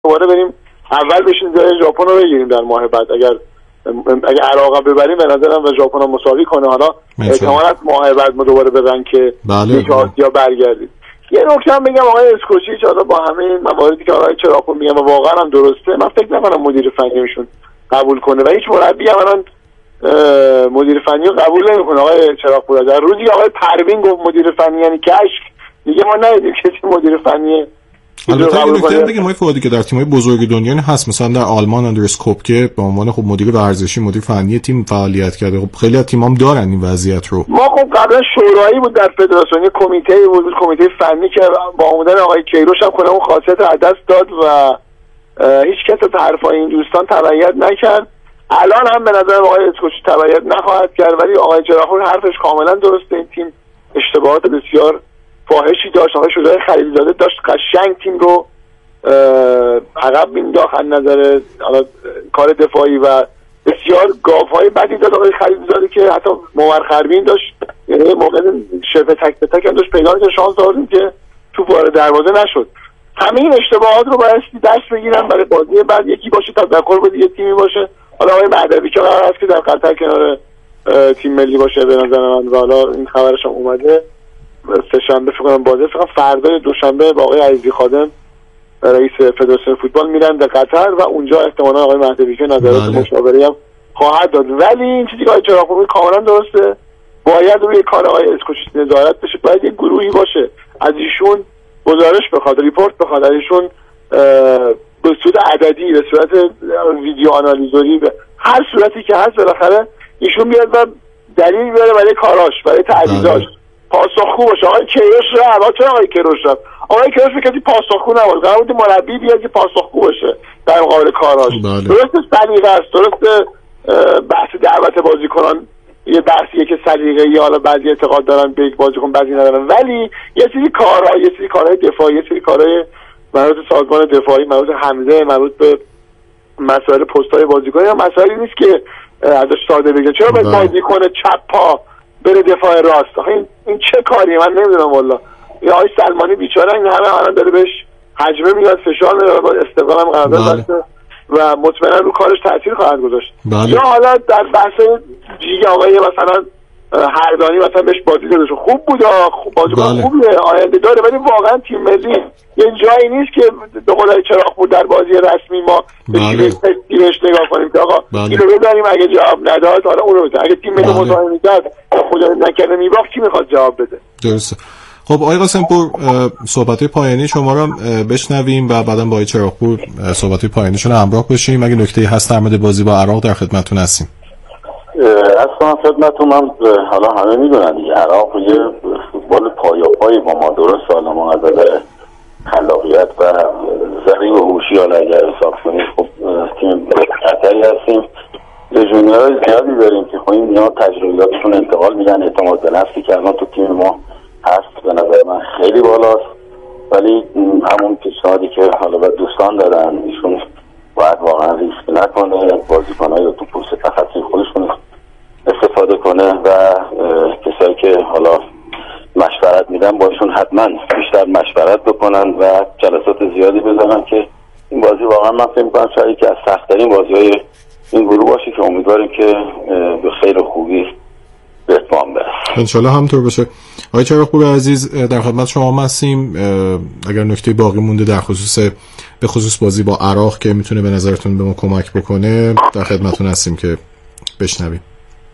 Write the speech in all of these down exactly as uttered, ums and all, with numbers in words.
دوباره بریم اول بشین جای ژاپن رو بگیریم در ماه بعد. اگر اگر عراق ببریم به نظرم و ژاپن رو مساوی کنه، حالا احتمالاً ماه بعد ما دوباره به رنگ لیگ آسیا برگردیم. یه نکته هم بگم آقای اسکوچیچ، حالا با همه این مواردی که آقای چراغپور میگم و واقعا هم درسته، من فکر نکنم مدیر فنی ایشون قبول کنه و هیچ مربی هم الان مدیر فنی رو قبول نمیکنه. آقای چراغپور در روزی که آقای پروین گفت مدیر فنی یعنی کشک، دیگه ما ندیدیم کسی مدیر فنی. البته یه نکته بگم ما فوادی که در تیم‌های بزرگ دنیا هست، مثلا در آلمان اندرس کوپکه به عنوان خب مدیر ورزشی، مدیر فنی تیم فعالیت کرده. خب خیلی از تیم‌ها دارن این وضعیت رو. ما خب قبلا شورایی بود در فدراسیون، کمیته بود، کمیته فنی که با اومدن آقای کیروش هم کنه اون خاصیت رو از دست داد و هیچ کس از حرفای این دوستان تبعیت نکرد. الان هم به نظر آقای اسکوچی تبعیت نخواهد کرد، ولی آقای چراغپور حرفش کاملا درسته. این تیم اشتباهات بسیار فاحشی داشت. آقای شجاع خلیلزاده داشت قشنگ تیم رو عقب مینداخت از نظر کار دفاعی و بسیار گاف‌های بدی داد آقای خلیلزاده که حتی مومر خربین داشت، یعنی موقع شبه تک به تک هم داشت پیدا که شانس آوردیم که توپ وارد دروازه نشد. همه این اشتباهات رو باید دست بگیرن برای بازی بعد، یکی باشه تذکر بده، یه تیمی باشه. حالا آقای مهدوی که قرار است که در قطر کنار تیم ملی باشه به نظر من، و حالا این خبرش هم اومده سه شنبه فکر کنم بازی، فکر کنم فردا دوشنبه با آقای عزیزی خادم رئیس فدراسیون فوتبال میرن در قطر و اونجا احتمالاً آقای مهدوی که نظرات مشاوره هم خواهد داد. ولی این چیزی که آقای چراغپور کاملا درسته، باید روی کار آقای اسکوچیچ نظارت بشه، باید یک گروهی باشه از ایشون گزارش بخواد، ریپورت بخواد از ایشون به صورت عددی، به صورت ویدیو آنالیزوری، به هر صورتی که هست بالاخره ایشون بیاد و دلیل بیاره برای کاراش، برای تعویضاش، پاسخگو باشه. آقای کیروش رو چرا آقای کیروش رو آقای کیروش میگه پاسخگو نباشه، قرار بود مربی بیاد که پاسخگو باشه در مقابل کاراش. درسته سلیقه است، درسته بحث دعوت بازیکنان یه بحثیه که سلیقه یا حالا بعضی اعتقاد دارن به یک بازیکن بعضی ندارن، ولی یه سری کارها، یه سری کارهای دفاعی، یه سری کارهای مربوط به سازمان دفاعی، مربوط به حمله، مربوط به مسائل پست‌های بازیکن یا مسائلی نیست که ازش ساده بگه چرا باید بازیکن چپ پا بره دفاع راست. این این چه کاریه؟ من نمیدونم والله. یا آقای سلمانی بیچاره این همه الان داره بهش حجمه میاد، فشار میاد، با استقلال هم قرارداد بسته و مطمئنا رو کارش تاثیر خواهد گذاشت. یا حالا در بحث جیگ آقای مثلا هردانی مثلا بهش بازی داده شد، خوب بود، بازیکن خوبه، آینده داره، ولی واقعا تیم ملی یه جایی نیست که به قول چراغپور در بازی رسمی ما بهش نگاه کنیم که آقا اینو بذاریم اگه جواب نداد حالا اونو بده، اگه تیم ملی مصاحبه می‌کرد خدا نکنه میباخت کی میخواد جواب بده. درسته. خب آقای قاسم‌پور صحبت‌های پایانی شما رو بشنویم و بعداً با آقای چراغپور صحبت‌های پایانیشون رو همراه بشیم. اگه نکته‌ای هست در مورد بازی با عراق در خدمتتون هستیم. اصلا خدمتتون من حالا همه میدونن دیگه عراق یه فوتبال پایاپایی با ما، درست حالا ما از نظر خلاقیت و ذریع و هوشی حالا اگر حساب کنیم خب تیم خطری هستیم، لژیونرهای زیادی داریم که خب اینا تجربیاتشون انتقال میدن، اعتماد به نفسی که الان تو تیم ما هست به نظر من خیلی بالاست، ولی همون پیشنهادی که حالا به دوستان دادن ایشون باید واقعا ریسک نکنه، بازیکن‌های رو تو پوست تخصصی خودشون استفاده کنه و کسایی که حالا مشورت میدن باشون حتما بیشتر مشورت بکنن و جلسات زیادی بذارن که این بازی واقعا من فکر می‌کنم شاید یکی از سخت‌ترین بازی‌های این گروه باشه که امیدواریم که به خیر و خوبی به اتمام برسه. انشالله همطور باشه. آقای چراغپور عزیز در خدمت شما هستیم. اگر نکته باقی مونده در خصوص به خصوص بازی با عراق که میتونه به نظرتون به ما کمک بکنه در خدمتتون هستیم که بشنویم.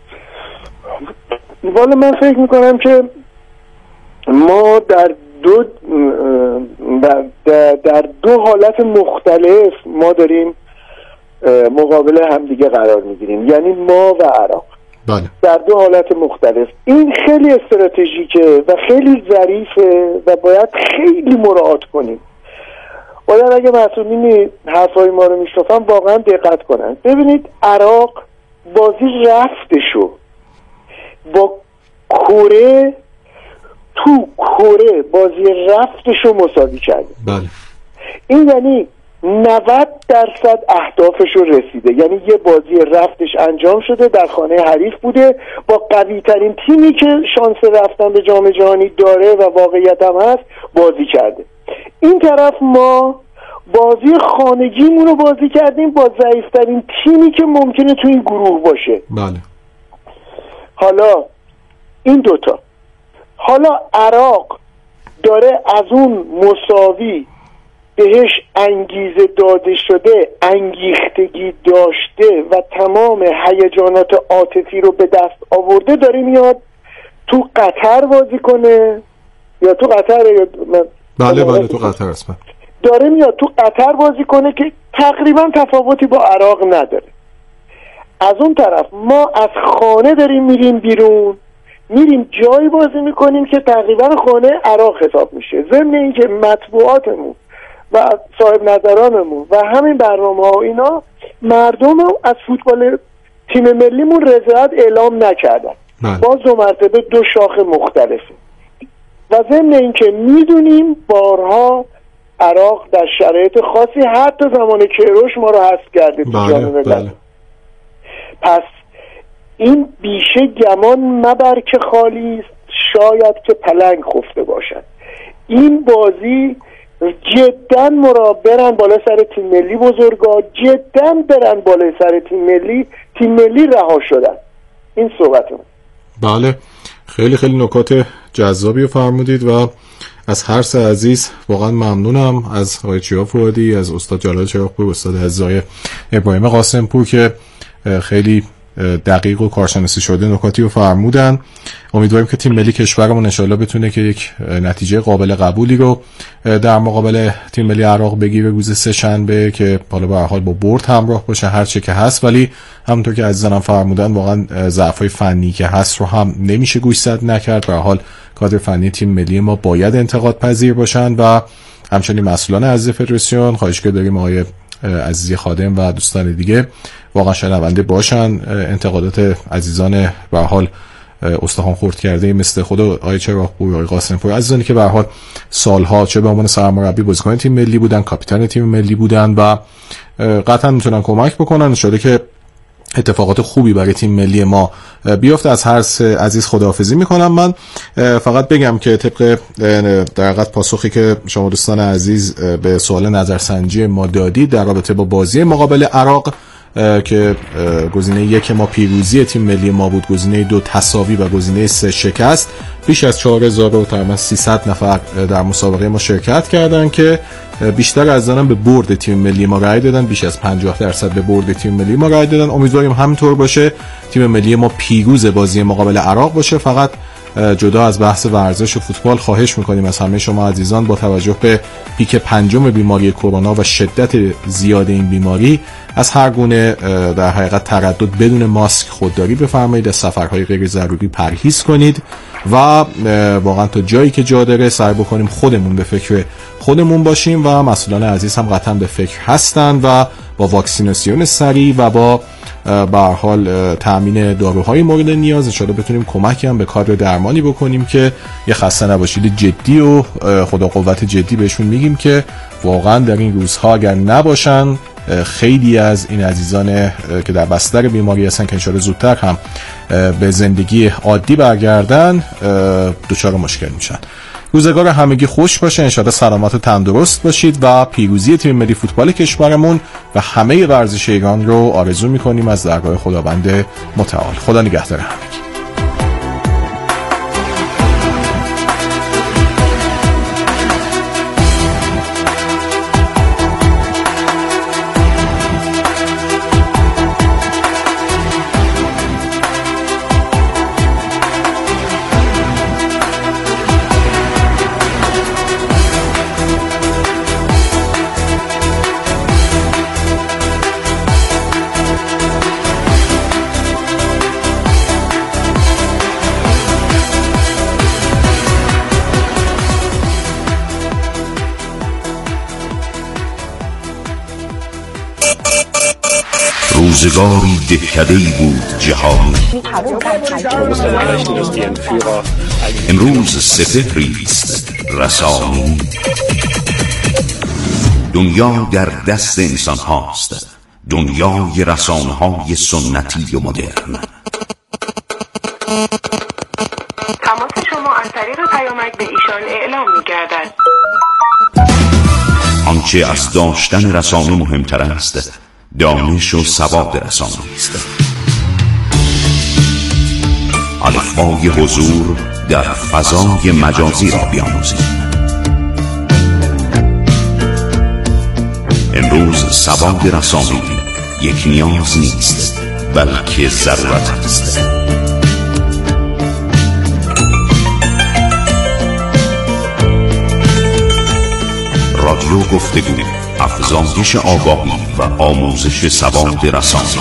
والا من فکر میکنم که ما در دو در, در دو حالت مختلف ما داریم مقابل همدیگه قرار میگیریم، یعنی ما و عراق. بله. در دو حالت مختلف. این خیلی استراتژیکه و خیلی ظریفه و باید خیلی مراعات کنیم. باید اگه مسئولین حرفای ما رو میشنفن واقعا دقت کنن. ببینید عراق بازی رفتشو با کره تو کره بازی رفتشو مساوی کرده. بله. این یعنی نود درصد اهدافش رو رسیده، یعنی یه بازی رفتش انجام شده، در خانه حریف بوده، با قوی ترین تیمی که شانس رفتن به جام جهانی داره و واقعیت هم هست بازی کرده. این طرف ما بازی خانگیمون رو بازی کردیم با ضعیف‌ترین تیمی که ممکنه تو این گروه باشه. بله. حالا این دوتا، حالا عراق داره از اون مساوی بهش انگیزه داده شده، انگیختگی داشته و تمام هیجانات عاطفی رو به دست آورده، داره میاد تو قطر بازی کنه یا تو قطر یا بله بله تو قطر است، داره میاد تو قطر بازی کنه که تقریبا تفاوتی با عراق نداره. از اون طرف ما از خانه داریم میریم بیرون، میریم جایی بازی میکنیم که تقریبا خانه عراق حساب میشه. ضمن اینکه مطبوعاتمون و صاحب نظرانمون و همین برنامه ها اینا مردم از فوتبال تیم ملیمون رضایت اعلام نکردن، باز دو مرتبه دو شاخه مختلفه. و ضمن اینکه میدونیم بارها عراق در شرایط خاصی حتی زمان کیروش ما رو حذف کرده تو جام ملل. پس این بیشه گمان مبر که خالی است، شاید که پلنگ خفته باشد. این بازی جدا مرا برن بالا سر تیم ملی بزرگا، جدا برن بالا سر تیم ملی، تیم ملی رها شدن. این صحبتمون. بله خیلی خیلی نکات جذابی رو فرمودید و از هر سه عزیز واقعا ممنونم، از آقای چیا فؤادی، از استاد جلال چراغپور، استاد عزیزای ابراهیم قاسمپور که خیلی دقیق و کارشناسی شده نکاتی رو فرمودن. امیدواریم که تیم ملی کشورمون ان شاءالله بتونه که یک نتیجه قابل قبولی رو در مقابل تیم ملی عراق بگیره روز سه شنبه که حالا به هر حال با برد همراه باشه هر چه که هست، ولی همونطور که عزیزانم فرمودن واقعا ضعف‌های فنی که هست رو هم نمیشه گوشزد نکرد. به هر حال کادر فنی تیم ملی ما باید انتقاد پذیر باشن و همچنین مسئولان عزیز فدراسیون خواهشگر داریم آقای عزیزی خادم و دوستان دیگه واقعا شنونده باشن. انتقادات عزیزان به هر حال استخوان خرد کرده مثل خود آقای چراغپور، آقای قاسمپور، عزیزانی که به هر حال سالها چه به عنوان سرمربی بازیکن تیم ملی بودن، کاپیتان تیم ملی بودن و قطعا میتونن کمک بکنن ان شاءالله که اتفاقات خوبی برای تیم ملی ما بیفته. از هر سه عزیز خداحافظی میکنم. من فقط بگم که طبق در حقیقت پاسخی که شما دوستان عزیز به سوال نظرسنجی ما دادید در رابطه با بازی مقابل عراق که گزینه یک ما پیروزی تیم ملی ما بود، گزینه دو تساوی و گزینه سه شکست، بیش از چهار هزار و تقریبا سیصد نفر در مسابقه ما شرکت کردن که بیشتر از آنها به برد تیم ملی ما رای دادن، بیش از پنجاه درصد به برد تیم ملی ما رای دادن. امیدواریم همینطور باشه، تیم ملی ما پیروز بازی مقابل عراق باشه. فقط جدا از بحث ورزش و فوتبال خواهش میکنیم از همه شما عزیزان با توجه به پیک پنجم بیماری کرونا و شدت زیاد این بیماری از هر گونه در حقیقت تردد بدون ماسک خودداری بفرمایید، از سفرهای غیر ضروری پرهیز کنید و واقعا تا جایی که جا داره سعی بکنیم خودمون به فکر خودمون باشیم و مسئولان عزیز هم قطعا به فکر هستن و با واکسیناسیون سریع و با به هر حال تامین داروهای مورد نیاز ان شاءالله بتونیم کمکی هم به کادر درمانی بکنیم که یه خسته نباشید جدی و خدا قوت جدی بهشون میگیم که واقعا در این روزها اگر نباشن خیلی از این عزیزان که در بستر بیماری هستن که ان شاءالله زودتر هم به زندگی عادی برگردن دچار مشکل میشن. روزگار همگی خوش باشه، انشاءالله سلامت و تندرست باشید و پیروزی تیم ملی فوتبال کشورمون و همه ورزش ایران رو آرزو میکنیم از درگاه خداوند متعال. خدا نگهدار همگی. روزگاری دهکده‌ای بود جهان، امروز سپهری است رسانی. دنیا در دست انسان هاست، دنیای رسانه های سنتی و مدرن. تماس شما از طریق پیامک به ایشان اعلام می گردد. آنچه از داشتن رسانه مهمتر است دانش و سواد رسانه است. الفبای حضور در فضای مجازی را بیاموزید. امروز سواد رسانه‌ای یک نیاز نیست بلکه ضرورت است. رادیو گفتگو، افزایش آگاهی و آموزش سواد رسانه‌ای.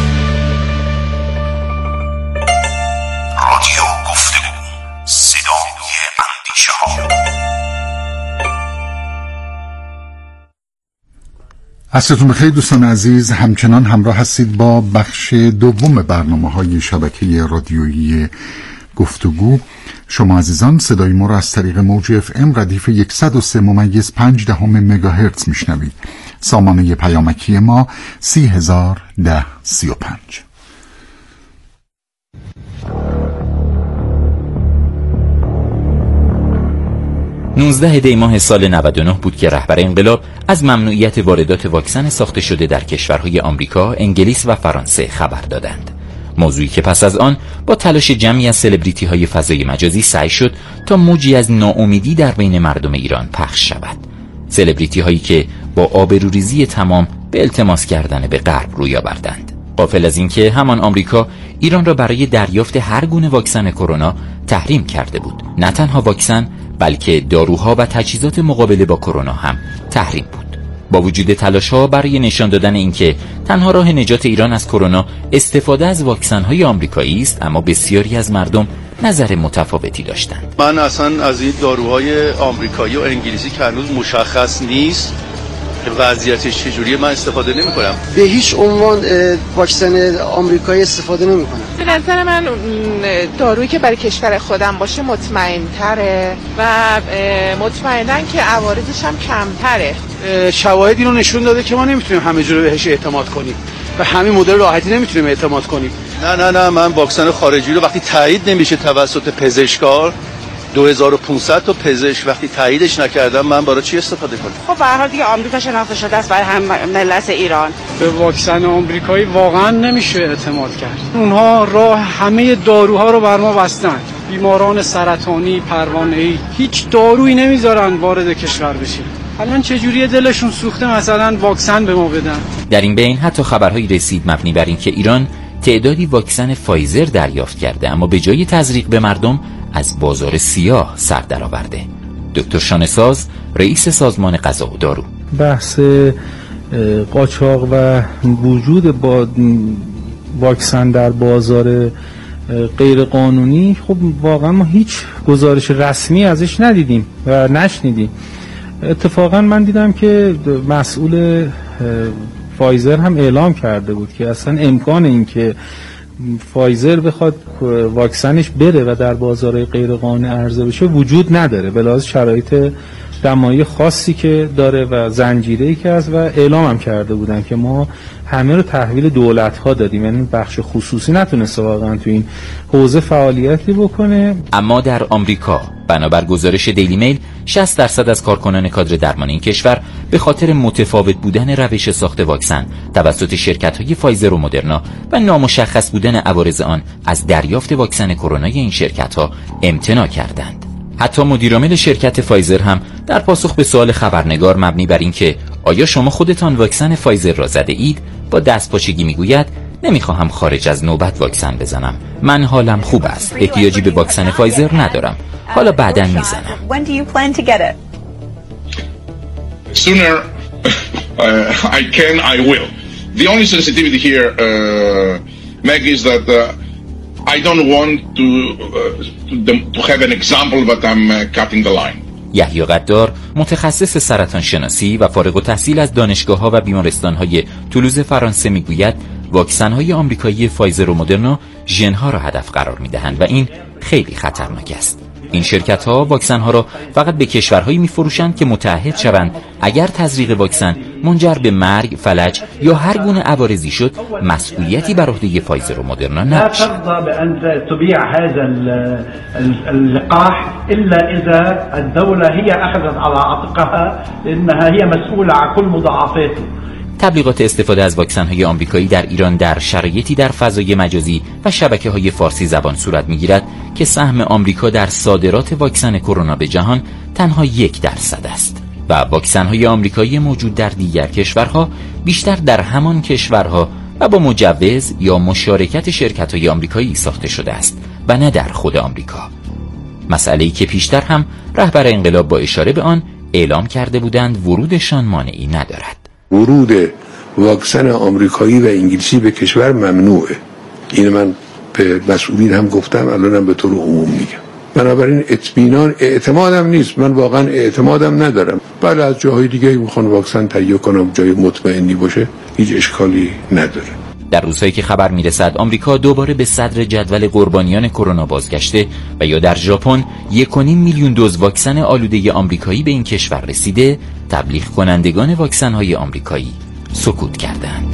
رادیو گفتگو، صدای اندیشه ها. عصرتون بخیر دوستان عزیز، همچنان همراه هستید با بخش دوم برنامه‌های شبکه رادیویی گفتگو. شما عزیزان صدای ما را از طریق موج اف ام ردیف صد و سه ممیز پنج دهم مگاهرتز میشنوید. سامانه پیامکی ما سی هزار ده سی و پنج. نوزده دی ماه سال نود و نه بود که رهبر انقلاب از ممنوعیت واردات واکسن ساخته شده در کشورهای آمریکا، انگلیس و فرانسه خبر دادند. موضوعی که پس از آن با تلاش جمعی از سلبریتی های فضای مجازی سعی شد تا موجی از ناامیدی در بین مردم ایران پخش شود. سلبریتی هایی که با آبروریزی تمام به التماس کردن به غرب روی آوردند. غافل از اینکه همان آمریکا ایران را برای دریافت هر گونه واکسن کرونا تحریم کرده بود. نه تنها واکسن بلکه داروها و تجهیزات مقابله با کرونا هم تحریم بود. با وجود تلاش‌ها برای نشان دادن اینکه تنها راه نجات ایران از کرونا استفاده از واکسن‌های آمریکایی است، اما بسیاری از مردم نظر متفاوتی داشتند. من اصلا از این داروهای آمریکایی و انگلیسی که هنوز مشخص نیست وضعیتش چجوریه من استفاده نمی‌کنم. به هیچ عنوان واکسن آمریکایی استفاده نمی‌کنم. به نظر من دارویی که برای کشور خودم باشه مطمئن‌تره و مطمئناً که عوارضش هم کمتره. شواهدی رو نشون داده که ما نمیتونیم همه جوره بهش اعتماد کنیم و همین مدل راحتی نمیتونیم اعتماد کنیم. نه نه نه من واکسن خارجی رو وقتی تایید نمیشه توسط پزشکار دو هزار و پانصد تا پزشک وقتی تاییدش نکردم من برای چی استفاده کنم؟ خب به هر حال دیگه آمریکا شناخته شده است برای هم ملت ایران. به واکسن آمریکایی واقعا نمیشه اعتماد کرد. اونها راه همه داروها رو بر ما بستن. بیماران سرطانی، پروانه‌ای هیچ دارویی نمیذارن وارد کشور بشه. الان چجوری دلشون سوخته مثلا واکسن به ما بدن؟ در این بین حتی خبرهایی رسید مبنی بر اینکه ایران تعدادی واکسن فایزر دریافت کرده اما به جای تزریق به مردم از بازار سیاه سر درآورده. دکتر شانه‌ساز، رئیس سازمان غذا و دارو: بحث قاچاق و وجود با واکسن در بازار غیر قانونی، خب واقعا ما هیچ گزارش رسمی ازش ندیدیم و نشنیدیم. اتفاقا من دیدم که مسئول فایزر هم اعلام کرده بود که اصلا امکان این که فایزر بخواد واکسنش بره و در بازار غیر قانونی عرضه بشه وجود نداره، به لحاظ شرایط دمایی خاصی که داره و زنجیره‌ای که هست، و اعلام هم کرده بودن که ما همه رو تحویل دولت‌ها دادیم، یعنی بخش خصوصی نتونست واقعا تو این حوزه فعالیتی بکنه. اما در آمریکا بنابر گزارش دیلی میل شصت درصد از کارکنان کادر درمانی این کشور به خاطر متفاوت بودن روش ساخت واکسن توسط شرکت‌های فایزر و مدرنا و نامشخص بودن عوارض آن از دریافت واکسن کرونای این شرکت‌ها امتناع کردند. حتی مدیرعامل شرکت فایزر هم در پاسخ به سوال خبرنگار مبنی بر اینکه آیا شما خودتان واکسن فایزر را زده اید، با دستپاچگی میگوید نمیخواهم خارج از نوبت واکسن بزنم. من حالم خوب است. احتیاجی به واکسن فایزر ندارم. حالا بعداً میزنم. When do you plan to get it? Sooner uh, I can, I will. The only sensitivity here, uh, Meg, is that uh, I don't want to, uh, to to have an example, but I'm uh, cutting the line. یحیی قدار، متخصص سرطان شناسی و فارغ التحصیل از دانشگاه‌ها و بیمارستان‌های تولوز فرانسه میگوید واکسن‌های آمریکایی فایزر و مدرنا ژن‌ها را هدف قرار می‌دهند و این خیلی خطرناک است. این شرکت‌ها واکسن‌ها را فقط به کشورهایی می‌فروشند که متعهد شوند اگر تزریق واکسن منجر به مرگ، فلج یا هر گونه عوارضی شد، مسئولیتی بر عهده فایزر و مدرنا نباشد. لا ترضى بأن تبيع هذا اللقاح إلا إذا الدولة هي أخذت على عاتقها لأنها هي مسؤولة عن كل مضاعفاته. تبلیغات استفاده از واکسن‌های آمریکایی در ایران در شرایطی در فضای مجازی و شبکه‌های فارسی زبان صورت می‌گیرد که سهم آمریکا در صادرات واکسن کرونا به جهان تنها یک درصد است و واکسن‌های آمریکایی موجود در دیگر کشورها بیشتر در همان کشورها و با مجوز یا مشارکت شرکت‌های آمریکایی ساخته شده است و نه در خود آمریکا. مسئله‌ای که پیشتر هم رهبر انقلاب با اشاره به آن اعلام کرده بودند ورودشان مانعی ندارد. ورود واکسن آمریکایی و انگلیسی به کشور ممنوعه. این من به مسئولین هم گفتم، الانم به طور عموم میگم. بنابراین اطمینان اعتمادم نیست، من واقعا اعتمادم ندارم. بله از جاهای دیگه میخوان واکسن تهیه کنم، جای مطمئنی باشه، هیچ اشکالی نداره. در روزهایی که خبر میرسد آمریکا دوباره به صدر جدول قربانیان کرونا بازگشته و یا در ژاپن یک و نیم میلیون دوز واکسن آلوده آمریکایی به این کشور رسیده، تبلیغ کنندگان واکسن‌های آمریکایی سکوت کردند.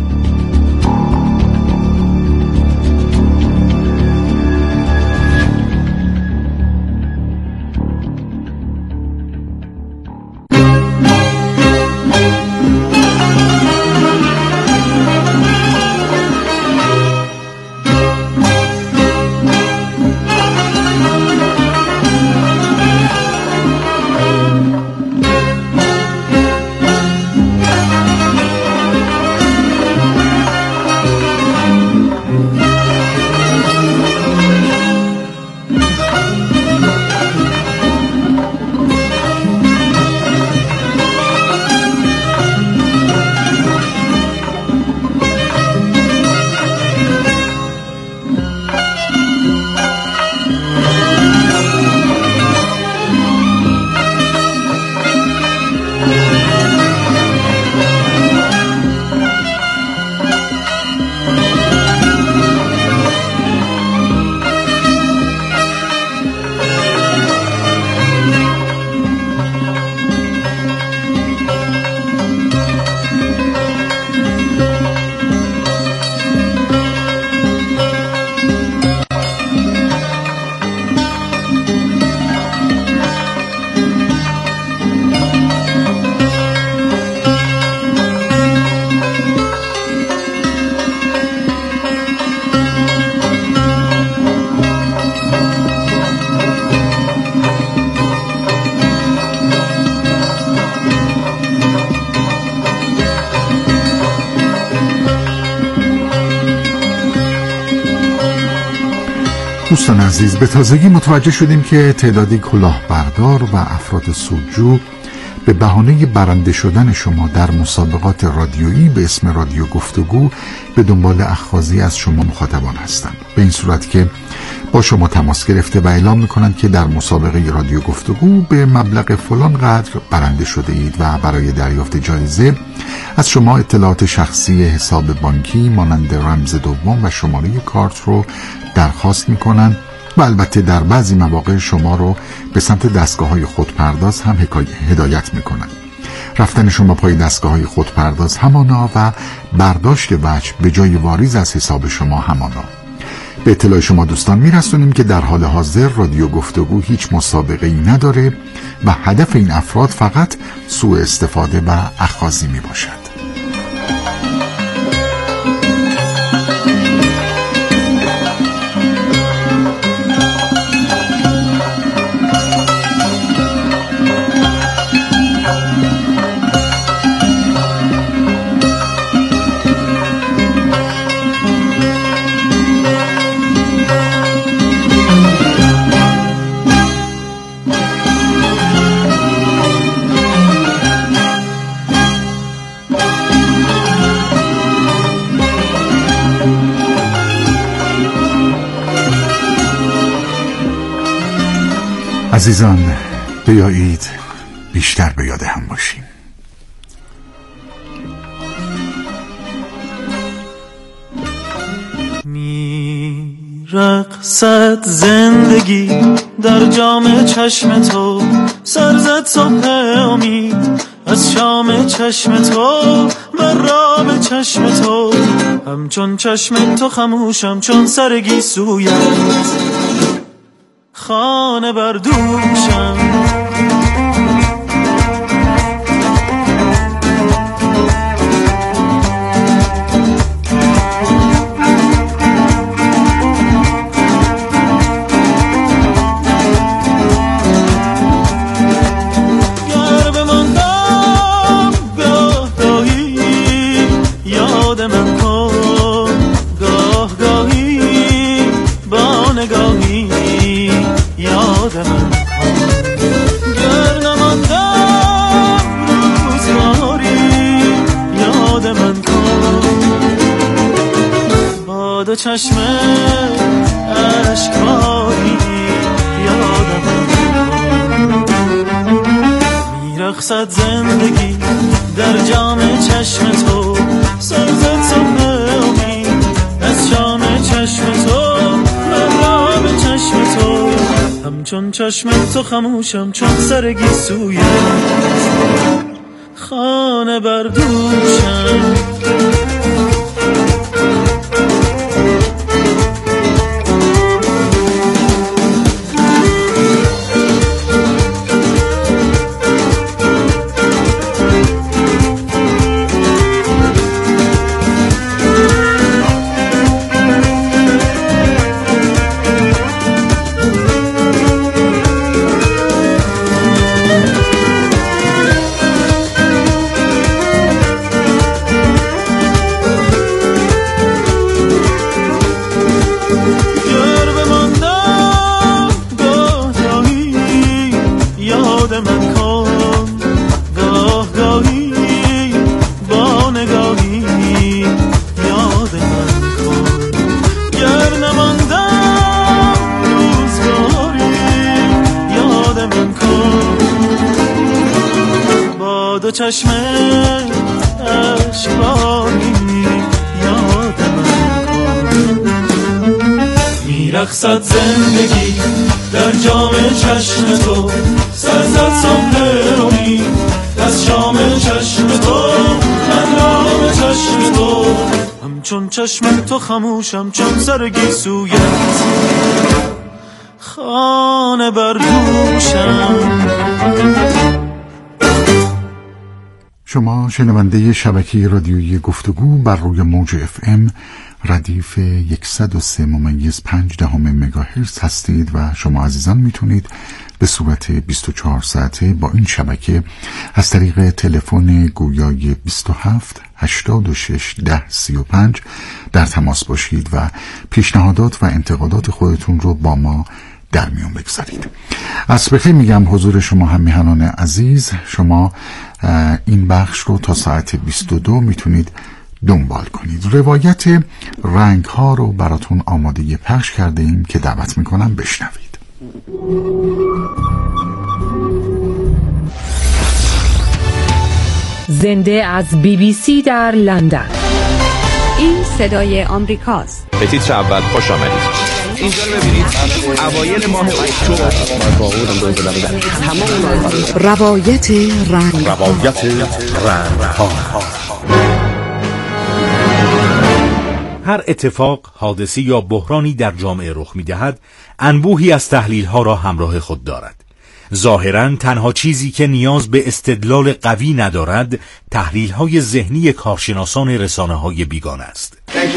دوستان عزیز، به تازگی متوجه شدیم که تعدادی کلاهبردار و افراد سودجو به بهانه برنده شدن شما در مسابقات رادیویی به اسم رادیو گفتگو به دنبال اخاذی از شما مخاطبان هستند. به این صورت که با شما تماس گرفته و اعلام میکنند که در مسابقه رادیو گفتگو به مبلغ فلان قدر برنده شده اید و برای دریافت جایزه از شما اطلاعات شخصی، حساب بانکی مانند رمز دوم و شماره کارت رو درخواست میکنن و البته در بعضی مواقع شما رو به سمت دستگاه‌های خودپرداز هم هدایت میکنن. رفتن شما پای دستگاه‌های خودپرداز همانا و برداشت وجه به جای واریز از حساب شما همانا. به اطلاع شما دوستان میرسونیم که در حال حاضر رادیو گفتگو هیچ مسابقه‌ای نداره و هدف این افراد فقط سوء استفاده و اخاذی میباشد. عزیزان، بیایید بیشتر به یاد هم باشیم. میرقصد میرقصد زندگی در جام چشم تو، سرزد صبح امید از شام چشم تو، مرام چشم تو، همچون چشم تو خموشم چون سرگی سویت، خانه بردوشم. چشم اشکباری یادم میرقصد زندگی در جام چشم تو، سرزد صبح امید از شام چشم تو، مرام چشم تو، همچون چشم تو خموشم چون سرگی سویت، خانه بردوشم. چشم اشکباری یادم میرقصد زندگی در جام چشم تو، سرزد صبح امید از شام چشم تو، مرام چشم تو، همچون چشم تو خموشم چون سرگی سویت، خانه بردوشم. شما شنونده شبکه رادیویی گفتگو بر روی موج اف ام ردیف صد و سه ممیز پنج دهم مگاهرتز هستید و شما عزیزان میتونید به صورت بیست و چهار ساعته با این شبکه از طریق تلفن گویای بیست و هفت هشتاد و شش ده سی و پنج در تماس باشید و پیشنهادات و انتقادات خودتون رو با ما در میون بگذارید. از بخیر میگم حضور شما هم میهنان عزیز. شما این بخش رو تا ساعت بیست و دو میتونید دنبال کنید. روایت رنگ ها رو براتون آماده پخش کرده ایم که دعوت میکنم بشنوید. زنده از بی بی سی در لندن. این صدای آمریکاست. به تیتر اول خوش آمدید. اینجا رو ببینید، اوایل ماه اکتبر روایت رنگ روایت رنگ ها. هر اتفاق، حادثه یا بحرانی در جامعه رخ می‌دهد، انبوهی از تحلیل‌ها را همراه خود دارد. ظاهراً تنها چیزی که نیاز به استدلال قوی ندارد، تحلیل‌های ذهنی کارشناسان رسانه‌های بیگانه است.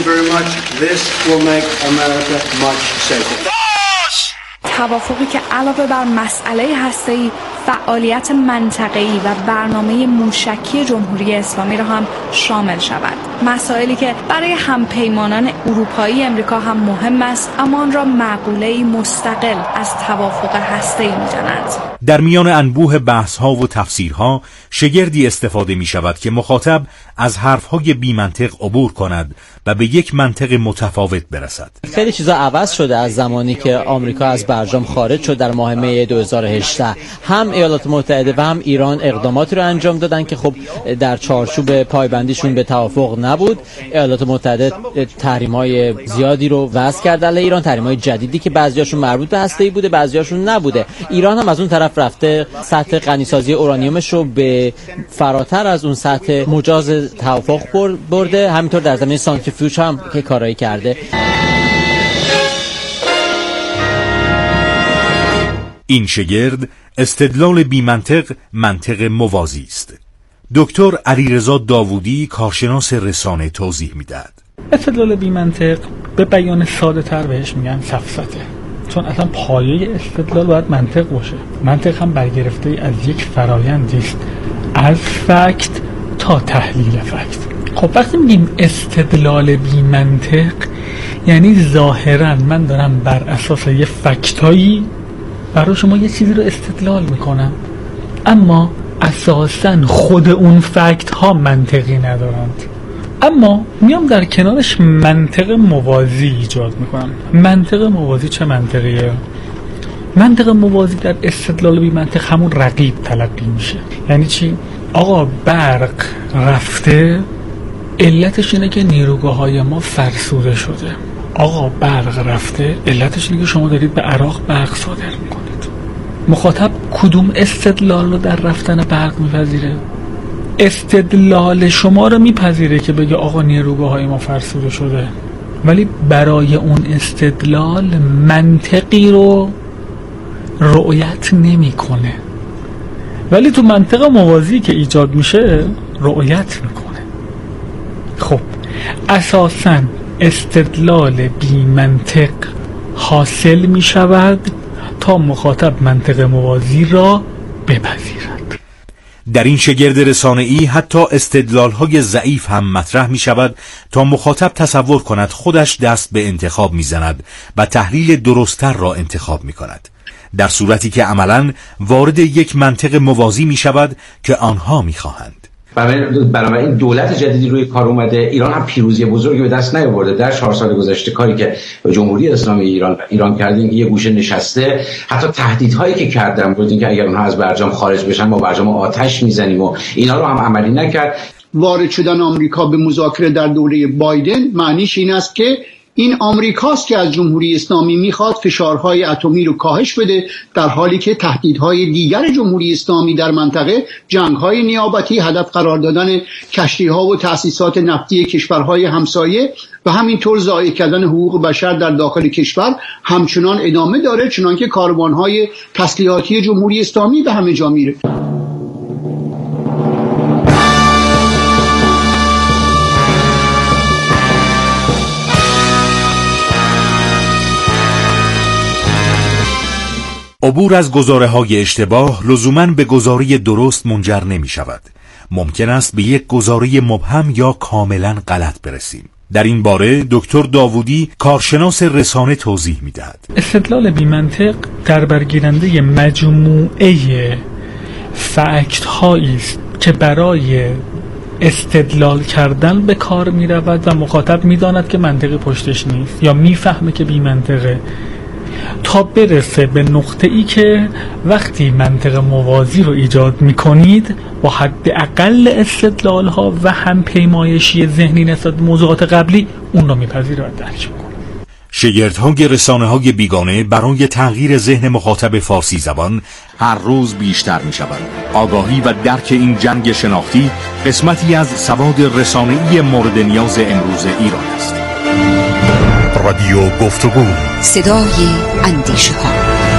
توافقی که علاوه بر مسئله هسته‌ای، فعالیت منطقه‌ای و برنامه موشکی جمهوری اسلامی را هم شامل شود. مسائلی که برای همپیمانان اروپایی امریکا هم مهم است، اما آن را مقوله‌ای مستقل از توافق هسته‌ای می‌دانند. در میان انبوه بحث‌ها و تفسیرها، شگردی استفاده می‌شود که مخاطب از حرف‌های بی‌منطق عبور کند و به یک منطق متفاوت برسد. خیلی چیزا عوض شده از زمانی که آمریکا از برجام خارج شد در ماه می دو هزار و هجده. هم ایالات متحده و هم ایران اقداماتی رو انجام دادن که خب در چارچوب پایبندیشون به توافق نبود. ایالات متحده تحریم‌های زیادی رو وضع کرد علیه ایران، تحریم‌های جدیدی که بعضیاشون مربوط به هسته‌ای بوده، بعضیاشون نبوده. ایران هم از اون طرف رفته سطح غنیسازی اورانیومش رو به فراتر از اون سطح مجاز توافق برده. همینطور در زمینه سانتریفیوژ هم که کارایی کرده. این شگرد استدلال بی منطق منطق موازی است. دکتر علیرضا داوودی کارشناس رسانه توضیح میدهد. استدلال بی منطق به بیان ساده تر بهش میگن سفسطه، چون اصلا پایه استدلال باید منطق باشه. منطق هم برگرفته از یک فرایندی است، از فکت تا تحلیل فکت. خب وقتی میگیم استدلال بی منطق یعنی ظاهرا من دارم بر اساس یه فکتایی برای شما یه چیزی رو استدلال میکنم، اما اساساً خود اون فکت ها منطقی ندارند. اما میام در کنارش منطق موازی ایجاد میکنم. منطق موازی چه منطقیه؟ منطق موازی در استدلال بی منطق همون رقیب تلقی میشه. یعنی چی؟ آقا برق رفته، علتش اینه که نیروگاه‌های ما فرسوده شده. آقا برق رفته، علتش اینه که شما دارید به عراق برق صادر میکنید. مخاطب کدوم استدلال رو در رفتن برق میپذیره؟ استدلال شما رو میپذیره که بگه آقا نیروگاه‌های ما فرسوده شده، ولی برای اون استدلال منطقی رو رؤیت نمیکنه. ولی تو منطق موازی که ایجاد میشه رؤیت میکنه. خب اساساً استدلال بی منطق حاصل می شود تا مخاطب منطق موازی را بپذیرد. در این شگرد رسانه‌ای حتی استدلال‌های ضعیف هم مطرح می شود تا مخاطب تصور کند خودش دست به انتخاب می زند و تحلیل درست‌تر را انتخاب می کند، در صورتی که عملاً وارد یک منطق موازی می شود که آنها می خواهند. بنابراین دولت جدیدی روی کار اومده. ایران هم پیروزی بزرگی به دست نیاورده. در چهار سال گذشته کاری که جمهوری اسلامی ایران ایران کردیم یه گوشه نشسته. حتی تهدیدهایی که کردن بود اینکه اگر اونها از برجام خارج بشن ما برجام آتش میزنیم و اینا رو هم عملی نکرد. وارد شدن آمریکا به مذاکره در دوره بایدن معنیش این است که این آمریکاست که از جمهوری اسلامی میخواد فشارهای اتمی رو کاهش بده، در حالی که تهدیدهای دیگر جمهوری اسلامی در منطقه جنگهای نیابتی، هدف قرار دادن کشتیها و تأسیسات نفتی کشورهای همسایه و همینطور ضایع کردن حقوق بشر در داخل کشور همچنان ادامه داره، چنانکه کاروانهای تسلیحاتی جمهوری اسلامی به همه جا میره. عبور از گزاره‌های اشتباه لزوماً به گزاره درست منجر نمی شود. ممکن است به یک گزاره مبهم یا کاملاً غلط برسیم. در این باره دکتر داوودی کارشناس رسانه توضیح می دهد. استدلال بی منطق در برگیرنده مجموعه فکت هایی است که برای استدلال کردن به کار می رود و مخاطب می داند که منطقی پشتش نیست یا می فهمه که بی منطقه، تا برسه به نقطه ای که وقتی منطق موازی رو ایجاد میکنید با حد اقل استدلال ها و هم پیمایشی ذهنی نسبت به موضوعات قبلی اون رو میپذیره و درک میکنه. شگردهای رسانه های بیگانه برای تغییر ذهن مخاطب فارسی زبان هر روز بیشتر می شود. آگاهی و درک این جنگ شناختی قسمتی از سواد رسانه‌ای مورد نیاز امروز ایران است. رادیو گفتگو، صدای اندیشه ها.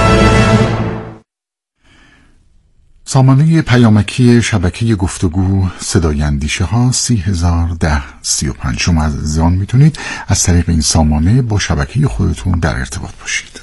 سامانه پیامکی شبکه گفتگو صدای اندیشه ها سی هزار ده سی و پنج. شما عزیزان میتونید از طریق این سامانه با شبکه خودتون در ارتباط باشید.